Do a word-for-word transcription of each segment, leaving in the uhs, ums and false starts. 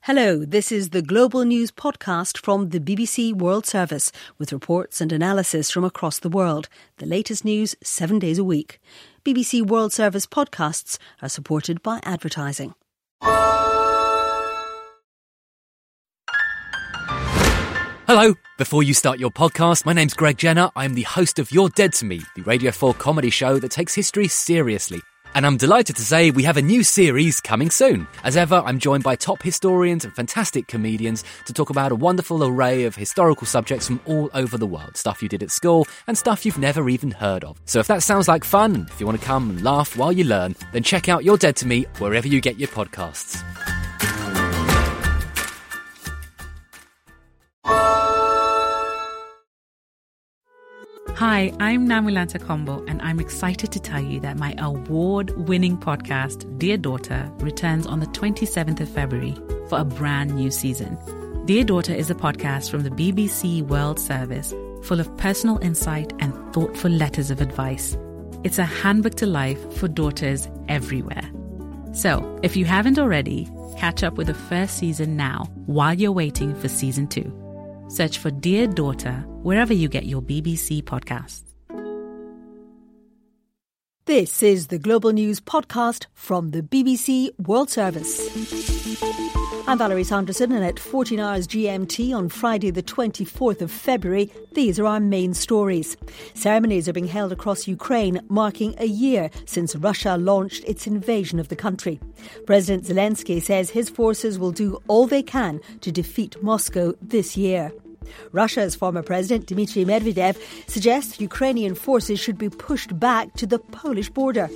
Hello, this is the Global News podcast from the B B C World Service with reports and analysis from across the world. The latest news seven days a week. B B C World Service podcasts are supported by advertising. Hello. Before you start your podcast, my name's Greg Jenner. I'm the host of You're Dead to Me, the Radio four comedy show that takes history seriously. And I'm delighted to say we have a new series coming soon. As ever, I'm joined by top historians and fantastic comedians to talk about a wonderful array of historical subjects from all over the world. Stuff you did at school and stuff you've never even heard of. So if that sounds like fun, and if you want to come and laugh while you learn, then check out You're Dead to Me wherever you get your podcasts. Hi, I'm Namulanta Kombo, and I'm excited to tell you that my award-winning podcast, Dear Daughter, returns on the twenty-seventh of February for a brand new season. Dear Daughter is a podcast from the B B C World Service, full of personal insight and thoughtful letters of advice. It's a handbook to life for daughters everywhere. So, if you haven't already, catch up with the first season now while you're waiting for season two. Search for Dear Daughter wherever you get your B B C podcasts. This is the Global News podcast from the B B C World Service. I'm Valerie Sanderson, and at fourteen hours G M T on Friday the twenty-fourth of February, these are our main stories. Ceremonies are being held across Ukraine, marking a year since Russia launched its invasion of the country. President Zelensky says his forces will do all they can to defeat Moscow this year. Russia's former president, Dmitry Medvedev, suggests Ukrainian forces should be pushed back to the Polish border.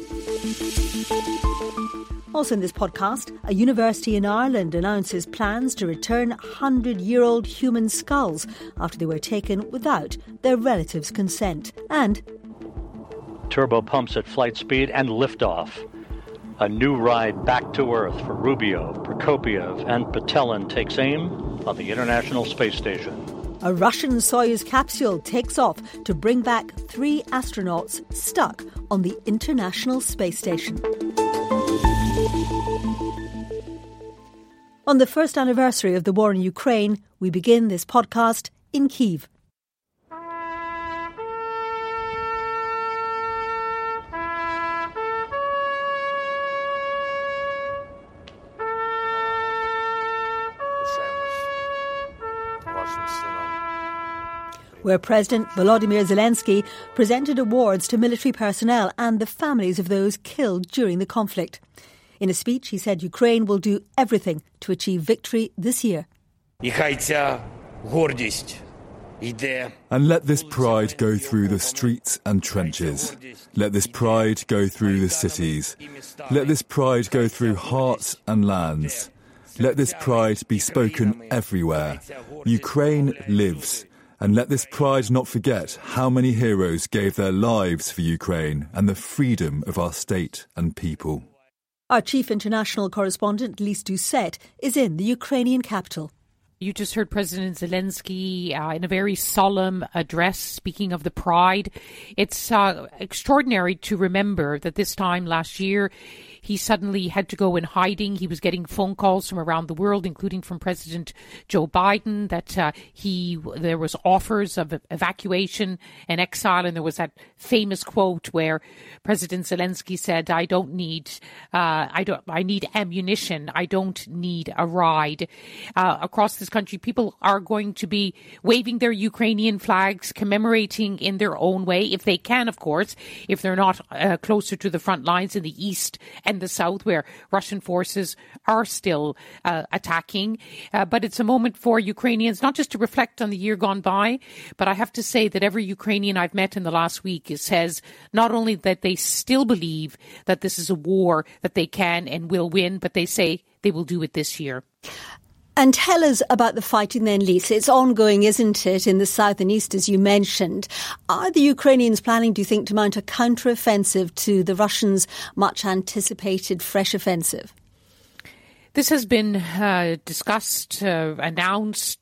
Also in this podcast, a university in Ireland announces plans to return hundred-year-old human skulls after they were taken without their relatives' consent. And turbo pumps at flight speed and liftoff. A new ride back to Earth for Rubio, Prokopiev and Patelin takes aim on the International Space Station. A Russian Soyuz capsule takes off to bring back three astronauts stuck on the International Space Station. On the first anniversary of the war in Ukraine, we begin this podcast in Kyiv. Where President Volodymyr Zelensky presented awards to military personnel and the families of those killed during the conflict. In a speech, he said Ukraine will do everything to achieve victory this year. And let this pride go through the streets and trenches. Let this pride go through the cities. Let this pride go through hearts and lands. Let this pride be spoken everywhere. Ukraine lives. And let this pride not forget how many heroes gave their lives for Ukraine and the freedom of our state and people. Our chief international correspondent, Lise Doucette, is in the Ukrainian capital. You just heard President Zelensky uh, in a very solemn address speaking of the pride. It's uh, extraordinary to remember that this time last year he suddenly had to go in hiding. He was getting phone calls from around the world, including from President Joe Biden, that uh, he there was offers of evacuation and exile. And there was that famous quote where President Zelensky said, "I don't need, uh, I don't, I need ammunition. I don't need a ride." Uh, across this country, people are going to be waving their Ukrainian flags, commemorating in their own way, if they can, of course, if they're not uh, closer to the front lines in the east and the south, where Russian forces are still uh, attacking. Uh, but it's a moment for Ukrainians not just to reflect on the year gone by, but I have to say that every Ukrainian I've met in the last week says not only that they still believe that this is a war that they can and will win, but they say they will do it this year. And tell us about the fighting then, Lisa. It's ongoing, isn't it, in the south and east, as you mentioned. Are the Ukrainians planning, do you think, to mount a counter-offensive to the Russians' much-anticipated fresh offensive? This has been uh, discussed, uh, announced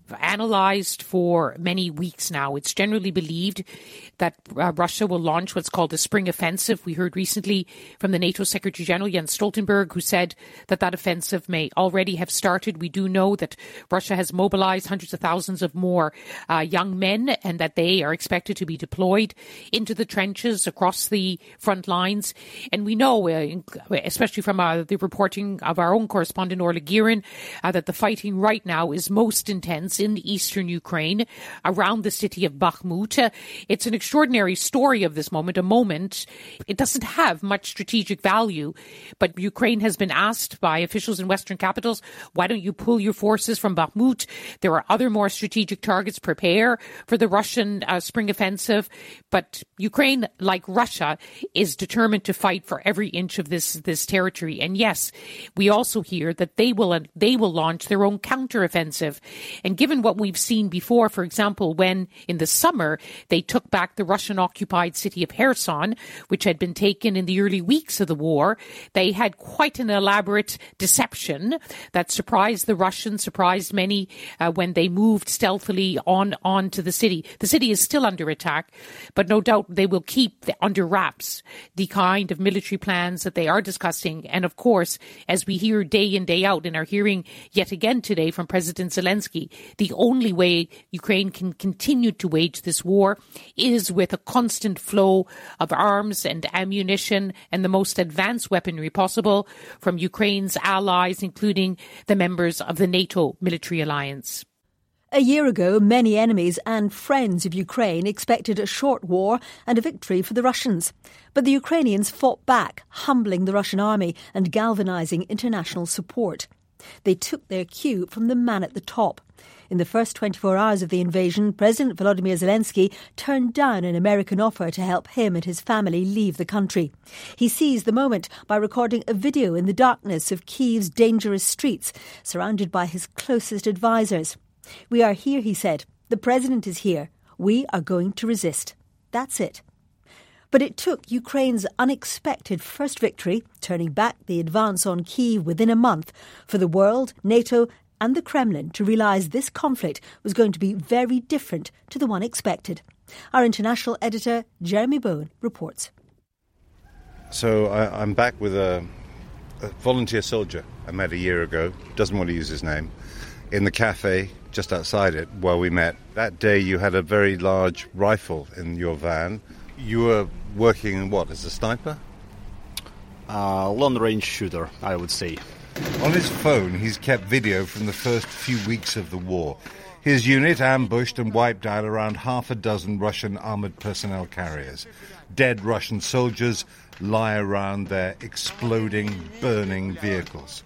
analyzed for many weeks now. It's generally believed that uh, Russia will launch what's called a spring offensive. We heard recently from the NATO Secretary General Jens Stoltenberg, who said that that offensive may already have started. We do know that Russia has mobilized hundreds of thousands of more uh, young men, and that they are expected to be deployed into the trenches across the front lines. And we know, uh, especially from uh, the reporting of our own correspondent Orla Guerin, uh, that the fighting right now is most intense in eastern Ukraine, around the city of Bakhmut. Uh, it's an extraordinary story of this moment, a moment. It doesn't have much strategic value, but Ukraine has been asked by officials in Western capitals, why don't you pull your forces from Bakhmut? There are other more strategic targets. Prepare for the Russian uh, spring offensive. But Ukraine, like Russia, is determined to fight for every inch of this, this territory. And yes, we also hear that they will, uh, they will launch their own counteroffensive. And given what we've seen before, for example, when in the summer they took back the Russian-occupied city of Kherson, which had been taken in the early weeks of the war, they had quite an elaborate deception that surprised the Russians, surprised many uh, when they moved stealthily on, on to the city. The city is still under attack, but no doubt they will keep the, under wraps the kind of military plans that they are discussing. And of course, as we hear day in, day out, and are hearing yet again today from President Zelensky, the only way Ukraine can continue to wage this war is with a constant flow of arms and ammunition and the most advanced weaponry possible from Ukraine's allies, including the members of the NATO military alliance. A year ago, many enemies and friends of Ukraine expected a short war and a victory for the Russians. But the Ukrainians fought back, humbling the Russian army and galvanizing international support. They took their cue from the man at the top. In the first twenty-four hours of the invasion, President Volodymyr Zelensky turned down an American offer to help him and his family leave the country. He seized the moment by recording a video in the darkness of Kyiv's dangerous streets, surrounded by his closest advisers. "We are here," he said. "The president is here. We are going to resist. That's it." But it took Ukraine's unexpected first victory, turning back the advance on Kyiv within a month, for the world, NATO and the Kremlin to realise this conflict was going to be very different to the one expected. Our international editor, Jeremy Bowen, reports. So I, I'm back with a, a volunteer soldier I met a year ago, doesn't want to use his name, in the cafe just outside it where we met. That day you had a very large rifle in your van. You were working, what, as a sniper? Uh, long-range shooter, I would say. On his phone, he's kept video from the first few weeks of the war. His unit ambushed and wiped out around half a dozen Russian armoured personnel carriers. Dead Russian soldiers lie around their exploding, burning vehicles.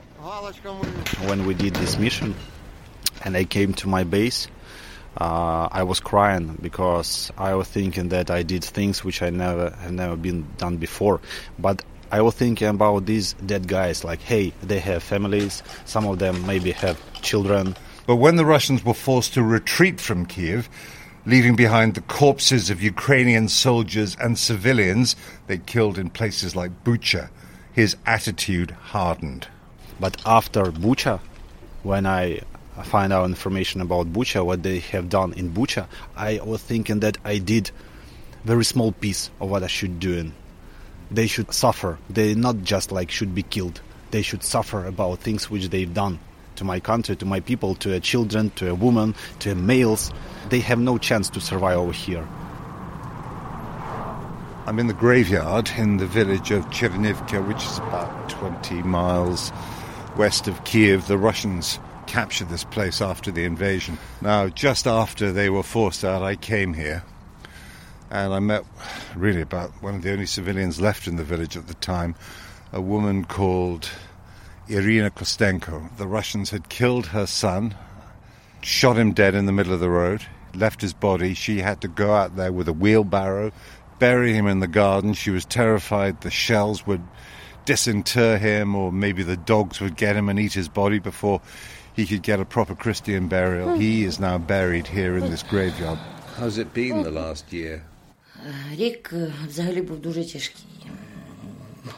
When we did this mission and I came to my base, uh, I was crying because I was thinking that I did things which I never have never been done before. But I was thinking about these dead guys, like, hey, they have families, some of them maybe have children. But when the Russians were forced to retreat from Kyiv, leaving behind the corpses of Ukrainian soldiers and civilians they killed in places like Bucha, his attitude hardened. But after Bucha, when I find out information about Bucha, what they have done in Bucha, I was thinking that I did very small piece of what I should do. They should suffer. They not just like should be killed. They should suffer about things which they've done to my country, to my people, to a children, to a woman, to a males. They have no chance to survive over here. I'm in the graveyard in the village of Chernivka, which is about twenty miles west of Kyiv. The Russians captured this place after the invasion. Now, just after they were forced out, I came here. And I met, really, about one of the only civilians left in the village at the time, a woman called Irina Kostenko. The Russians had killed her son, shot him dead in the middle of the road, left his body. She had to go out there with a wheelbarrow, bury him in the garden. She was terrified the shells would disinter him, or maybe the dogs would get him and eat his body before he could get a proper Christian burial. He is now buried here in this graveyard. How's it been the last year? Рік взагалі був дуже тяжкий.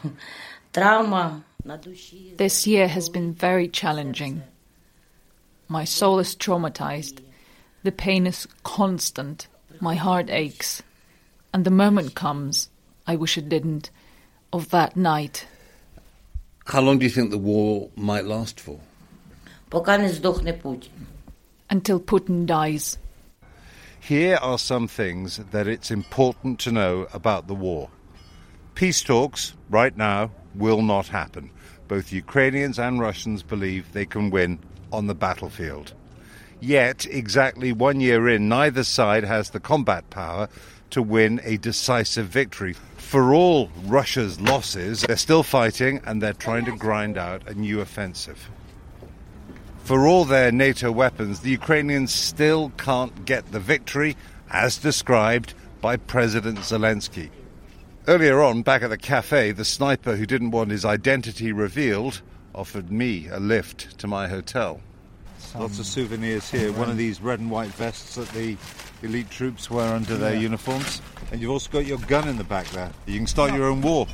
Травма на душі. This year has been very challenging. My soul is traumatized. The pain is constant. My heart aches. And the moment comes, I wish it didn't, of that night. How long do you think the war might last for? Пока не здохне Путин. Until Putin dies. Here are some things that it's important to know about the war. Peace talks, right now, will not happen. Both Ukrainians and Russians believe they can win on the battlefield. Yet, exactly one year in, neither side has the combat power to win a decisive victory. For all Russia's losses, they're still fighting and they're trying to grind out a new offensive. For all their NATO weapons, the Ukrainians still can't get the victory as described by President Zelensky. Earlier on, back at the cafe, the sniper who didn't want his identity revealed offered me a lift to my hotel. Lots of souvenirs here. One of these red and white vests that the elite troops wear under their yeah. uniforms. And you've also got your gun in the back there. You can start your own war.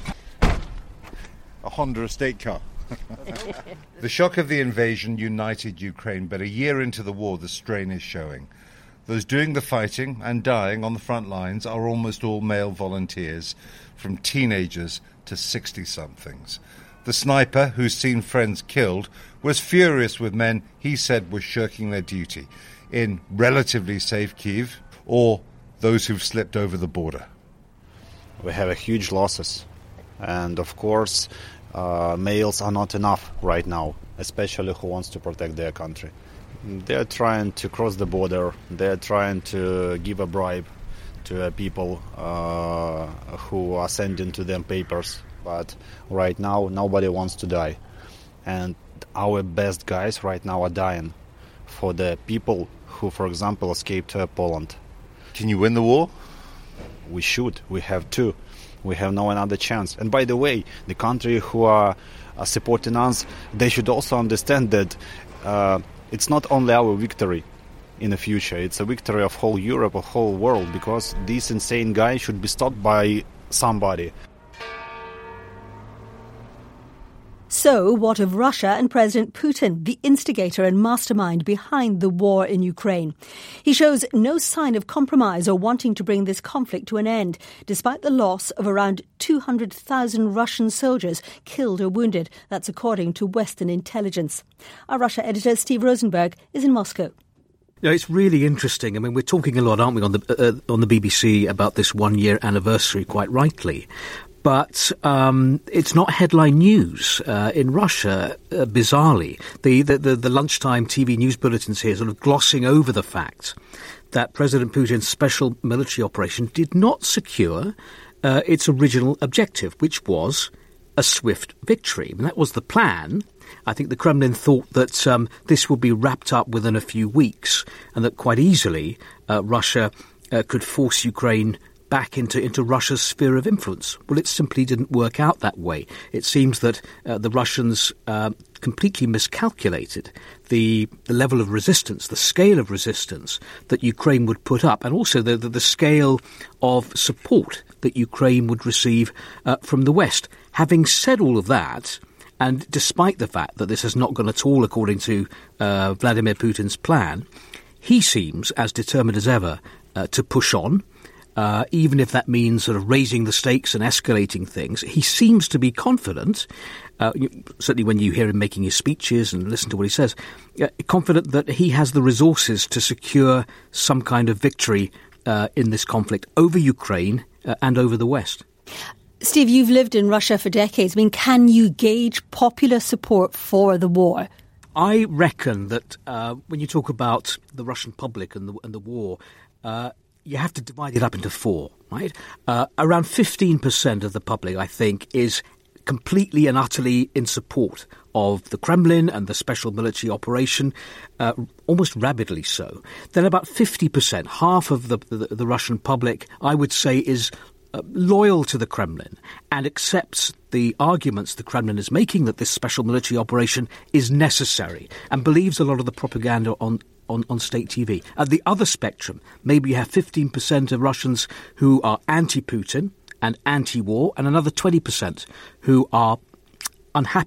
A Honda estate car. The shock of the invasion united Ukraine, but a year into the war, the strain is showing. Those doing the fighting and dying on the front lines are almost all male volunteers, from teenagers to sixty-somethings. The sniper, who's seen friends killed, was furious with men he said were shirking their duty in relatively safe Kyiv or those who've slipped over the border. We have a huge losses. And of course, uh, males are not enough right now, especially who wants to protect their country. They're trying to cross the border. They're trying to give a bribe to uh, people uh, who are sending to them papers. But right now, nobody wants to die. And our best guys right now are dying for the people who, for example, escaped to Poland. Can you win the war? We should. We have to. We have no another chance. And by the way, the country who are, are supporting us, they should also understand that uh, it's not only our victory in the future. It's a victory of whole Europe, of whole world, because this insane guy should be stopped by somebody. So, what of Russia and President Putin, the instigator and mastermind behind the war in Ukraine? He shows no sign of compromise or wanting to bring this conflict to an end, despite the loss of around two hundred thousand Russian soldiers killed or wounded. That's according to Western intelligence. Our Russia editor, Steve Rosenberg, is in Moscow. Yeah, it's really interesting. I mean, we're talking a lot, aren't we, on the uh, on the B B C about this one-year anniversary, quite rightly. But um, it's not headline news uh, in Russia, uh, bizarrely. The, the, the, the lunchtime T V news bulletins here sort of glossing over the fact that President Putin's special military operation did not secure uh, its original objective, which was a swift victory. And that was the plan. I think the Kremlin thought that um, this would be wrapped up within a few weeks and that quite easily uh, Russia uh, could force Ukraine back into, into Russia's sphere of influence. Well, it simply didn't work out that way. It seems that uh, the Russians uh, completely miscalculated the, the level of resistance, the scale of resistance that Ukraine would put up, and also the, the, the scale of support that Ukraine would receive uh, from the West. Having said all of that, and despite the fact that this has not gone at all according to uh, Vladimir Putin's plan, he seems as determined as ever uh, to push on. Uh, even if that means sort of raising the stakes and escalating things. He seems to be confident, uh, you, certainly when you hear him making his speeches and listen to what he says, uh, confident that he has the resources to secure some kind of victory uh, in this conflict over Ukraine uh, and over the West. Steve, you've lived in Russia for decades. I mean, can you gauge popular support for the war? I reckon that uh, when you talk about the Russian public and the, and the war, uh, you have to divide it up into four, right? Uh, around fifteen percent of the public, I think, is completely and utterly in support of the Kremlin and the special military operation, uh, almost rabidly so. Then about fifty percent, half of the, the, the Russian public, I would say, is uh, loyal to the Kremlin and accepts the arguments the Kremlin is making that this special military operation is necessary and believes a lot of the propaganda on On, on state T V. At the other spectrum, maybe you have fifteen percent of Russians who are anti-Putin and anti-war, and another twenty percent who are unhappy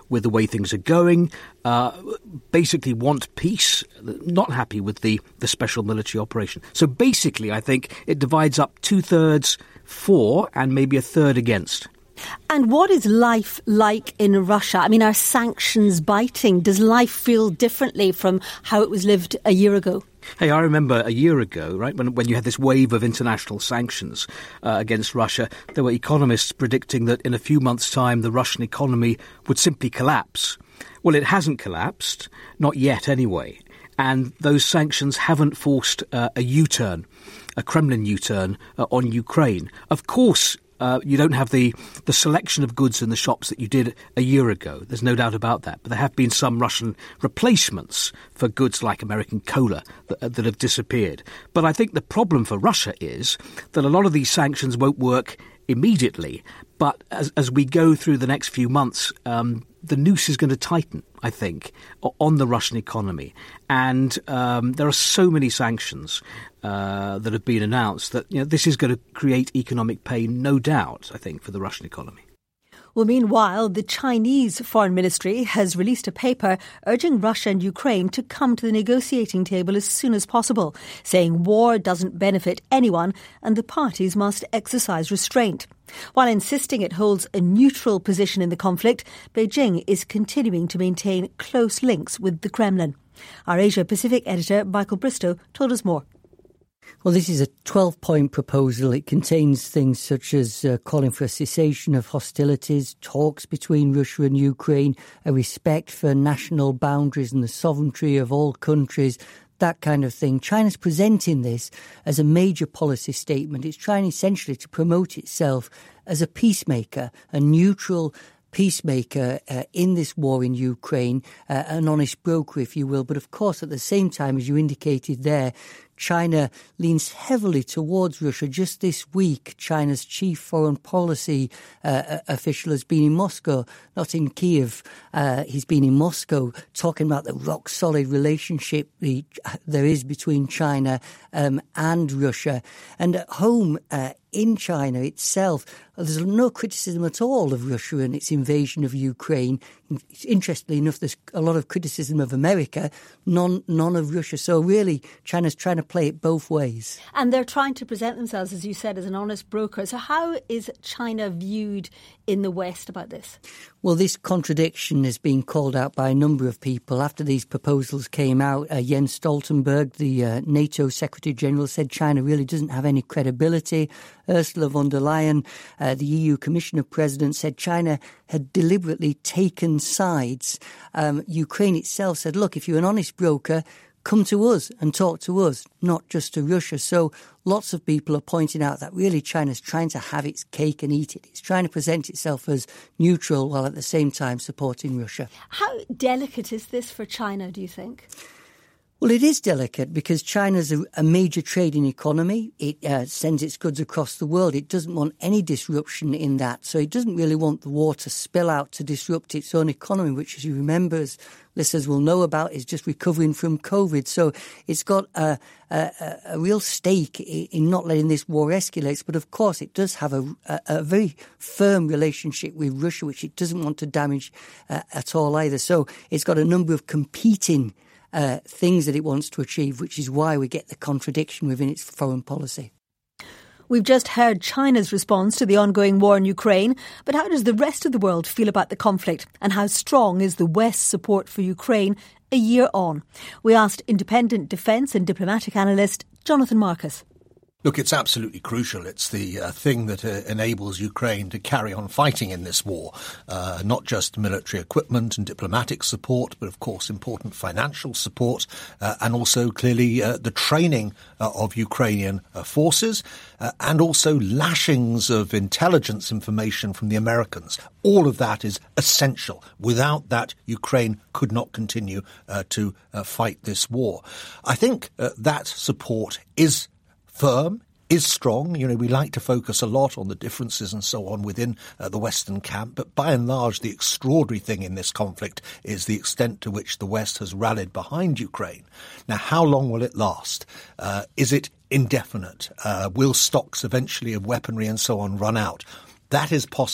with the way things are going, uh, basically want peace, not happy with the, the special military operation. So basically, I think it divides up two-thirds for and maybe a third against. And what is life like in Russia? I mean, are sanctions biting? Does life feel differently from how it was lived a year ago? Hey, I remember a year ago, right, when when you had this wave of international sanctions uh, against Russia, there were economists predicting that in a few months' time the Russian economy would simply collapse. Well, it hasn't collapsed, not yet anyway, and those sanctions haven't forced uh, a U-turn, a Kremlin U-turn uh, on Ukraine. Of course, Uh, you don't have the, the selection of goods in the shops that you did a year ago. There's no doubt about that. But there have been some Russian replacements for goods like American cola that, uh, that have disappeared. But I think the problem for Russia is that a lot of these sanctions won't work immediately. But as, as we go through the next few months, um, the noose is going to tighten, I think, on the Russian economy. And um, there are so many sanctions uh, that have been announced that, you know, this is going to create economic pain, no doubt, I think, for the Russian economy. Well, meanwhile, the Chinese Foreign Ministry has released a paper urging Russia and Ukraine to come to the negotiating table as soon as possible, saying war doesn't benefit anyone and the parties must exercise restraint. While insisting it holds a neutral position in the conflict, Beijing is continuing to maintain close links with the Kremlin. Our Asia-Pacific editor, Michael Bristow, told us more. Well, this is a twelve-point proposal. It contains things such as uh, calling for a cessation of hostilities, talks between Russia and Ukraine, a respect for national boundaries and the sovereignty of all countries, that kind of thing. China's presenting this as a major policy statement. It's trying essentially to promote itself as a peacemaker, a neutral peacemaker uh, in this war in Ukraine, uh, an honest broker, if you will. But of course, at the same time, as you indicated there, China leans heavily towards Russia. Just this week, China's chief foreign policy uh, official has been in Moscow, not in Kiev. Uh, he's been in Moscow talking about the rock-solid relationship the, there is between China um, and Russia. And at home, uh, in China itself, there's no criticism at all of Russia and its invasion of Ukraine. Interestingly enough, there's a lot of criticism of America, none, none of Russia. So really, China's trying to play it both ways. And they're trying to present themselves, as you said, as an honest broker. So how is China viewed in the West about this? Well, this contradiction has been called out by a number of people. After these proposals came out, uh, Jens Stoltenberg, the uh, NATO Secretary-General, said China really doesn't have any credibility. Ursula von der Leyen, uh, the E U Commissioner-President, said China had deliberately taken sides. Um, Ukraine itself said, look, if you're an honest broker, come to us and talk to us, not just to Russia. So lots of people are pointing out that really China's trying to have its cake and eat it. It's trying to present itself as neutral while at the same time supporting Russia. How delicate is this for China, do you think? Well, it is delicate because China's a, a major trading economy. It uh, sends its goods across the world. It doesn't want any disruption in that. So it doesn't really want the war to spill out to disrupt its own economy, which, as you remember, as listeners will know about, is just recovering from COVID. So it's got a, a, a real stake in not letting this war escalate. But of course, it does have a, a, a very firm relationship with Russia, which it doesn't want to damage uh, at all either. So it's got a number of competing Uh, things that it wants to achieve, which is why we get the contradiction within its foreign policy. We've just heard China's response to the ongoing war in Ukraine, but how does the rest of the world feel about the conflict, and how strong is the West's support for Ukraine a year on? We asked independent defence and diplomatic analyst Jonathan Marcus. Look, it's absolutely crucial. It's the uh, thing that uh, enables Ukraine to carry on fighting in this war. Uh, not just military equipment and diplomatic support, but of course important financial support uh, and also clearly uh, the training uh, of Ukrainian uh, forces uh, and also lashings of intelligence information from the Americans. All of that is essential. Without that, Ukraine could not continue uh, to uh, fight this war. I think uh, that support is firm, is strong. You know, we like to focus a lot on the differences and so on within uh, the Western camp, but by and large, the extraordinary thing in this conflict is the extent to which the West has rallied behind Ukraine. Now, how long will it last? Uh, is it indefinite? Uh, will stocks eventually of weaponry and so on run out? That is possible.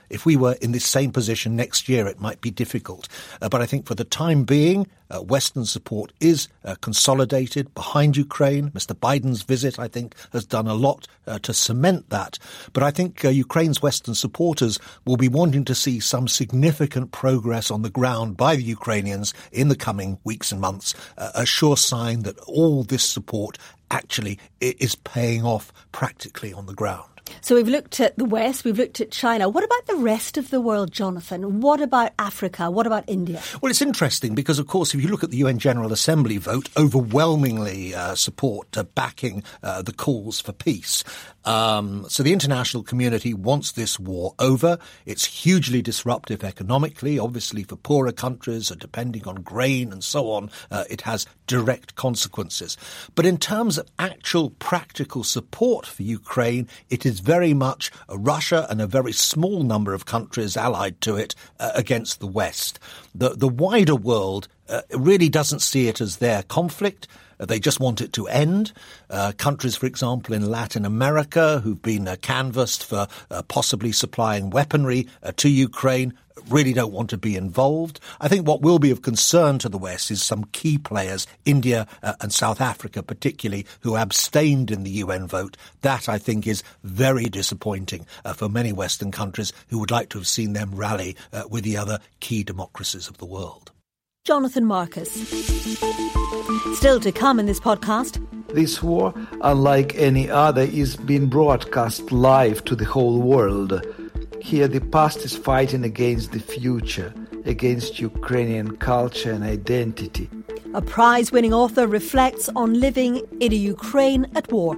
If we were in this same position next year, it might be difficult. Uh, but I think for the time being, uh, Western support is uh, consolidated behind Ukraine. Mister Biden's visit, I think, has done a lot uh, to cement that. But I think uh, Ukraine's Western supporters will be wanting to see some significant progress on the ground by the Ukrainians in the coming weeks and months, uh, a sure sign that all this support actually is paying off practically on the ground. So we've looked at the West, we've looked at China. What about the rest of the world, Jonathan? What about Africa? What about India? Well, it's interesting because, of course, if you look at the U N General Assembly vote, overwhelmingly uh, support uh, backing uh, the calls for peace. Um, so the international community wants this war over. It's hugely disruptive economically. Obviously, for poorer countries, uh, depending on grain and so on, uh, it has direct consequences. But in terms of actual practical support for Ukraine, it is very much uh, Russia and a very small number of countries allied to it uh, against the West. The, the wider world uh, really doesn't see it as their conflict. They just want it to end. Uh, countries, for example, in Latin America who've been uh, canvassed for uh, possibly supplying weaponry uh, to Ukraine really don't want to be involved. I think what will be of concern to the West is some key players, India uh, and South Africa particularly, who abstained in the U N vote. That, I think, is very disappointing uh, for many Western countries who would like to have seen them rally uh, with the other key democracies of the world. Jonathan Marcus. Still to come in this podcast. This war, unlike any other, is being broadcast live to the whole world. Here the past is fighting against the future, against Ukrainian culture and identity. A prize-winning author reflects on living in a Ukraine at war.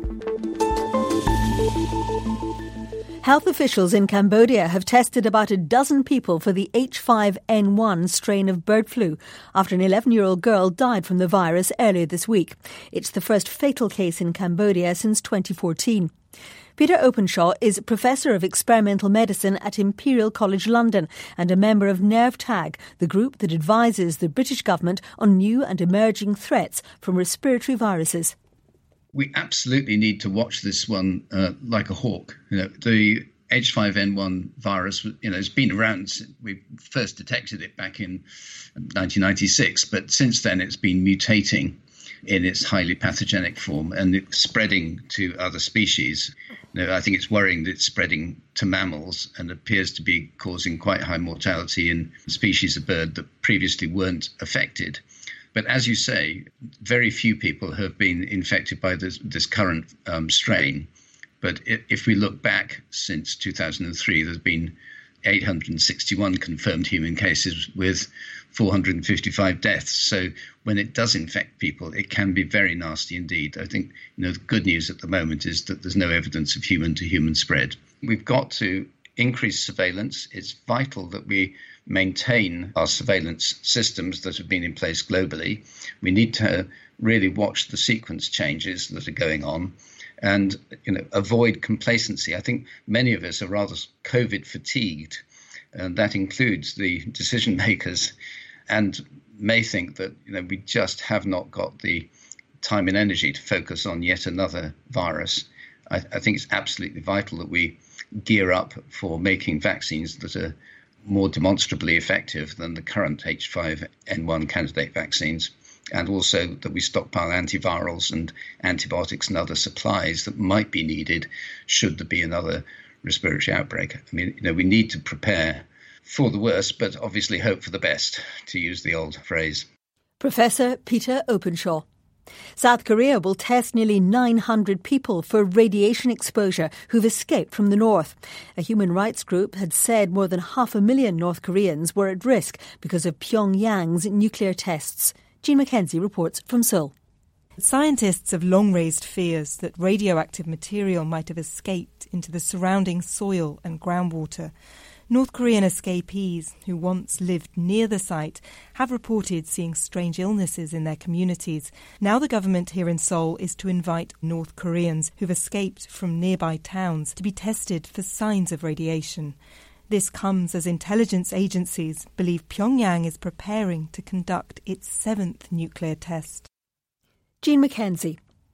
Health officials in Cambodia have tested about a dozen people for the H five N one strain of bird flu after an eleven-year-old girl died from the virus earlier this week. It's the first fatal case in Cambodia since twenty fourteen. Peter Openshaw is Professor of Experimental Medicine at Imperial College London and a member of NERVTAG, the group that advises the British government on new and emerging threats from respiratory viruses. We absolutely need to watch this one uh, like a hawk. You know, the H five N one virus, you know, has been around. We first detected it back in nineteen ninety-six, but since then it's been mutating in its highly pathogenic form and it's spreading to other species. You know, I think it's worrying that it's spreading to mammals and appears to be causing quite high mortality in species of bird that previously weren't affected. But as you say, very few people have been infected by this, this current um, strain. But if we look back since two thousand three, there's been eight hundred sixty-one confirmed human cases with four hundred fifty-five deaths. So when it does infect people, it can be very nasty indeed. I think, you know, the good news at the moment is that there's no evidence of human-to-human spread. We've got to increase surveillance. It's vital that we maintain our surveillance systems that have been in place globally. We need to really watch the sequence changes that are going on and, you know, avoid complacency. I think many of us are rather COVID fatigued, and that includes the decision makers, and may think that, you know, we just have not got the time and energy to focus on yet another virus. I, I think it's absolutely vital that we gear up for making vaccines that are more demonstrably effective than the current H five N one candidate vaccines, and also that we stockpile antivirals and antibiotics and other supplies that might be needed should there be another respiratory outbreak. I mean, you know, we need to prepare for the worst, but obviously hope for the best, to use the old phrase. Professor Peter Openshaw. South Korea will test nearly nine hundred people for radiation exposure who've escaped from the north. A human rights group had said more than half a million North Koreans were at risk because of Pyongyang's nuclear tests. Jean Mackenzie reports from Seoul. Scientists have long raised fears that radioactive material might have escaped into the surrounding soil and groundwater. North Korean escapees who once lived near the site have reported seeing strange illnesses in their communities. Now the government here in Seoul is to invite North Koreans who've escaped from nearby towns to be tested for signs of radiation. This comes as intelligence agencies believe Pyongyang is preparing to conduct its seventh nuclear test. Jean Mackenzie.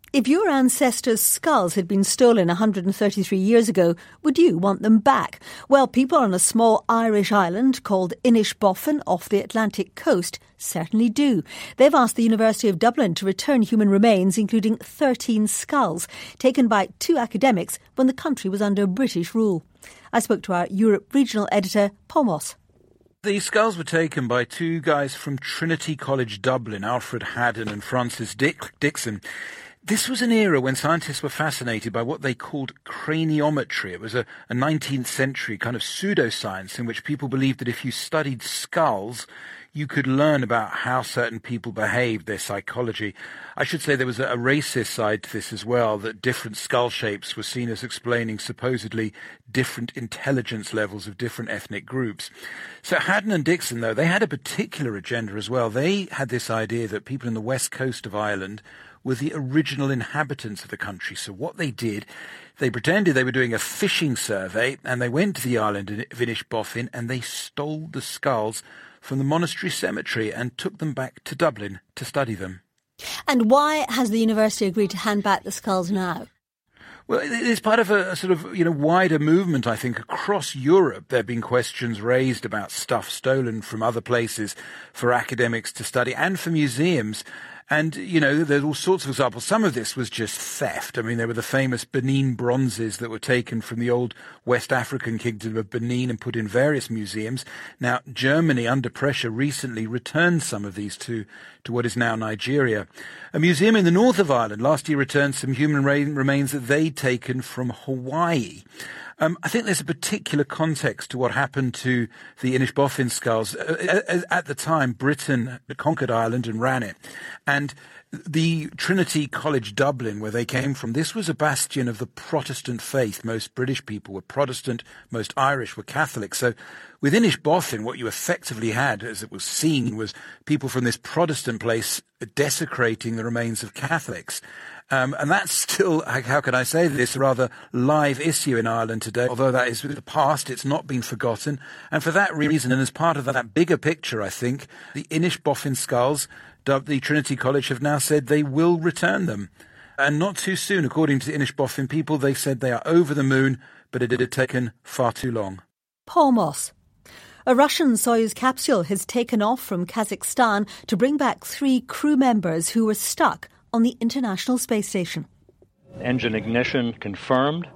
If your ancestors' skulls had been stolen one hundred thirty-three years ago, would you want them back? Well, people on a small Irish island called Inishbofin off the Atlantic coast certainly do. They've asked the University of Dublin to return human remains, including thirteen skulls, taken by two academics when the country was under British rule. I spoke to our Europe regional editor, Paul Moss. The skulls were taken by two guys from Trinity College Dublin, Alfred Haddon and Francis Dick- Dixon. This was an era when scientists were fascinated by what they called craniometry. It was a, a nineteenth century kind of pseudoscience in which people believed that if you studied skulls, you could learn about how certain people behaved, their psychology. I should say there was a, a racist side to this as well, that different skull shapes were seen as explaining supposedly different intelligence levels of different ethnic groups. So Haddon and Dixon, though, they had a particular agenda as well. They had this idea that people in the west coast of Ireland were the original inhabitants of the country. So what they did, they pretended they were doing a fishing survey, and they went to the island of Inishbofin and they stole the skulls from the monastery cemetery and took them back to Dublin to study them. And why has the university agreed to hand back the skulls now? Well, it's part of a, a sort of, you know, wider movement, I think, across Europe. There have been questions raised about stuff stolen from other places for academics to study and for museums. And, you know, there's all sorts of examples. Some of this was just theft. I mean, there were the famous Benin bronzes that were taken from the old West African kingdom of Benin and put in various museums. Now, Germany, under pressure, recently returned some of these to, to what is now Nigeria. A museum in the north of Ireland last year returned some human remains that they'd taken from Hawaii. Um, I think there's a particular context to what happened to the Inishbofin skulls. At the time, Britain conquered Ireland and ran it. And the Trinity College Dublin, where they came from, this was a bastion of the Protestant faith. Most British people were Protestant, most Irish were Catholic. So with Inishbofin, what you effectively had, as it was seen, was people from this Protestant place desecrating the remains of Catholics. Um, and that's still, how can I say this, a rather live issue in Ireland today. Although that is the past, it's not been forgotten. And for that reason, and as part of that bigger picture, I think, the Inishbofin skulls, the Trinity College have now said they will return them. And not too soon, according to the Inishbofin people, they said they are over the moon, but it had taken far too long. Paul Moss. A Russian Soyuz capsule has taken off from Kazakhstan to bring back three crew members who were stuck on the International Space Station. Engine ignition confirmed.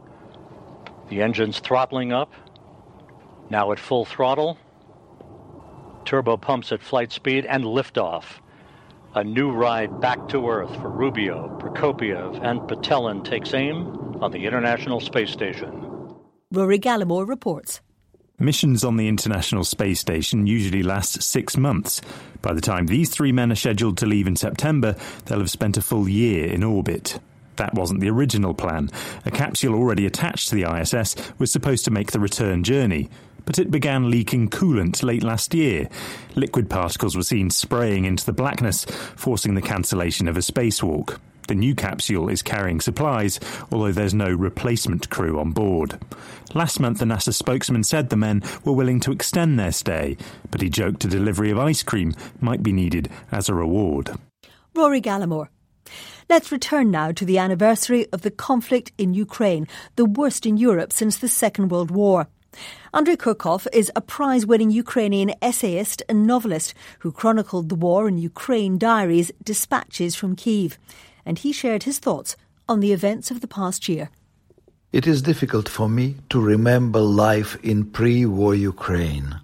The engine's throttling up. Now at full throttle. Turbo pumps at flight speed and liftoff. A new ride back to Earth for Rubio, Prokopiev and Patelin takes aim on the International Space Station. Rory Gallimore reports. Missions on the International Space Station usually last six months. By the time these three men are scheduled to leave in September, they'll have spent a full year in orbit. That wasn't the original plan. A capsule already attached to the I S S was supposed to make the return journey, but it began leaking coolant late last year. Liquid particles were seen spraying into the blackness, forcing the cancellation of a spacewalk. The new capsule is carrying supplies, although there's no replacement crew on board. Last month, a NASA spokesman said the men were willing to extend their stay, but he joked a delivery of ice cream might be needed as a reward. Rory Gallimore. Let's return now to the anniversary of the conflict in Ukraine, the worst in Europe since the Second World War. Andrei Kurkov is a prize-winning Ukrainian essayist and novelist who chronicled the war in Ukraine Diaries, Dispatches from Kyiv. And he shared his thoughts on the events of the past year. It is difficult for me to remember life in pre-war Ukraine.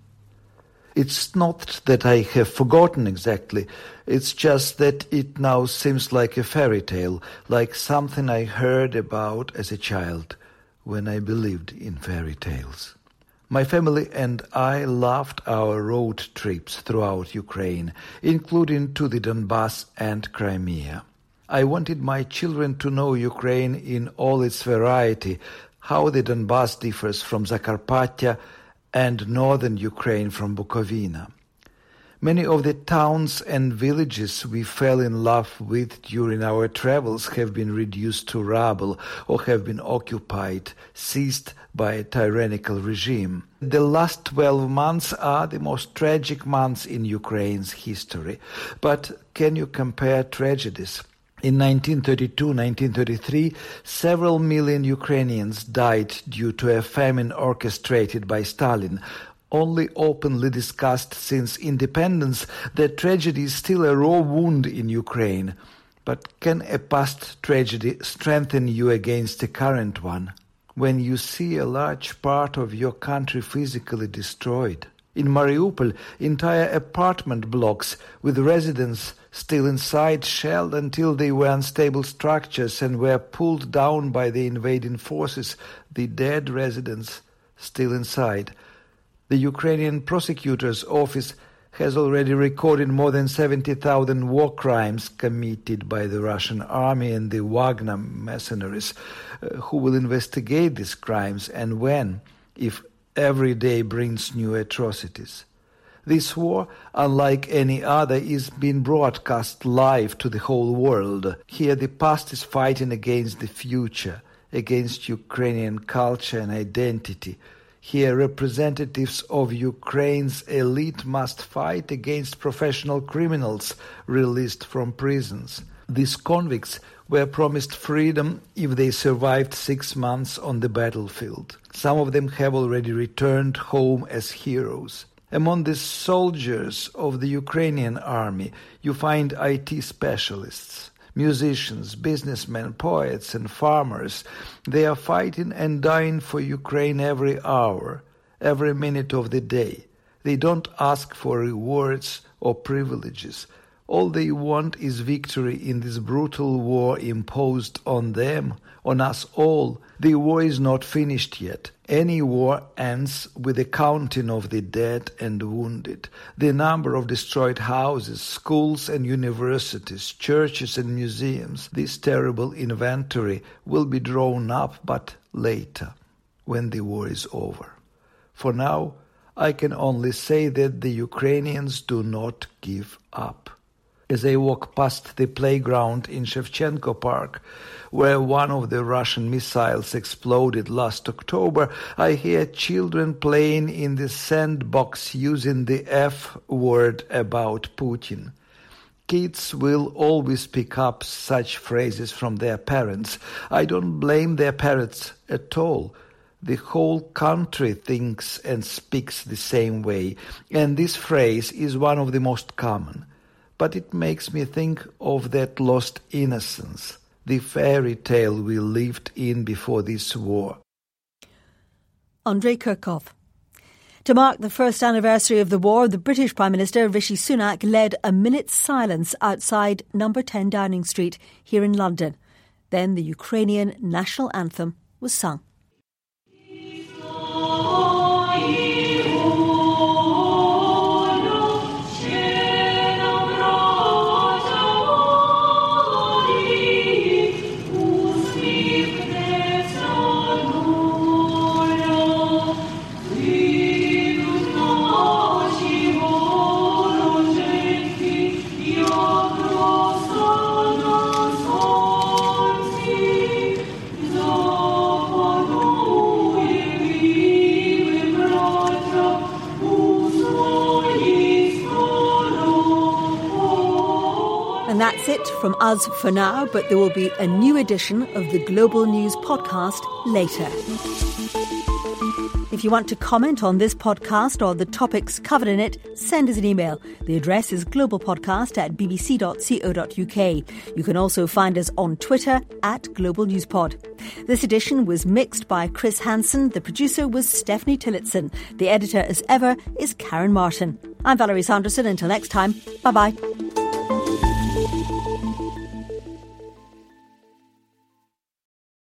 It's not that I have forgotten exactly, it's just that it now seems like a fairy tale, like something I heard about as a child when I believed in fairy tales. My family and I loved our road trips throughout Ukraine, including to the Donbass and Crimea. I wanted my children to know Ukraine in all its variety, how the Donbass differs from Zakarpattia and northern Ukraine from Bukovina. Many of the towns and villages we fell in love with during our travels have been reduced to rubble or have been occupied, seized by a tyrannical regime. The last twelve months are the most tragic months in Ukraine's history. But can you compare tragedies? In nineteen thirty-two to nineteen thirty-three, several million Ukrainians died due to a famine orchestrated by Stalin. Only openly discussed since independence, the tragedy is still a raw wound in Ukraine. But can a past tragedy strengthen you against a current one? When you see a large part of your country physically destroyed. In Mariupol, entire apartment blocks with residents still inside shelled until they were unstable structures and were pulled down by the invading forces, the dead residents still inside. The Ukrainian prosecutor's office has already recorded more than seventy thousand war crimes committed by the Russian army and the Wagner mercenaries. Uh, who will investigate these crimes and when, if every day brings new atrocities? This war, unlike any other, is being broadcast live to the whole world. Here the past is fighting against the future, against Ukrainian culture and identity. Here representatives of Ukraine's elite must fight against professional criminals released from prisons. These convicts were promised freedom if they survived six months on the battlefield. Some of them have already returned home as heroes. Among the soldiers of the Ukrainian army, you find I T specialists, musicians, businessmen, poets and farmers. They are fighting and dying for Ukraine every hour, every minute of the day. They don't ask for rewards or privileges. All they want is victory in this brutal war imposed on them, on us all. The war is not finished yet. Any war ends with the counting of the dead and wounded. The number of destroyed houses, schools and universities, churches and museums. This terrible inventory will be drawn up, but later, when the war is over. For now, I can only say that the Ukrainians do not give up. As I walk past the playground in Shevchenko Park, where one of the Russian missiles exploded last October, I hear children playing in the sandbox using the F word about Putin. Kids will always pick up such phrases from their parents. I don't blame their parents at all. The whole country thinks and speaks the same way, and this phrase is one of the most common. But it makes me think of that lost innocence, the fairy tale we lived in before this war. Andrei Kurkov. To mark the first anniversary of the war, the British Prime Minister Rishi Sunak led a minute's silence outside number ten Downing Street here in London. Then the Ukrainian national anthem was sung. And that's it from us for now, but there will be a new edition of the Global News podcast later. If you want to comment on this podcast or the topics covered in it, send us an email. The address is globalpodcast at bbc dot co dot uk. You can also find us on Twitter at Global News Pod. This edition was mixed by Chris Hansen. The producer was Stephanie Tillotson. The editor, as ever, is Karen Martin. I'm Valerie Sanderson. Until next time, bye-bye.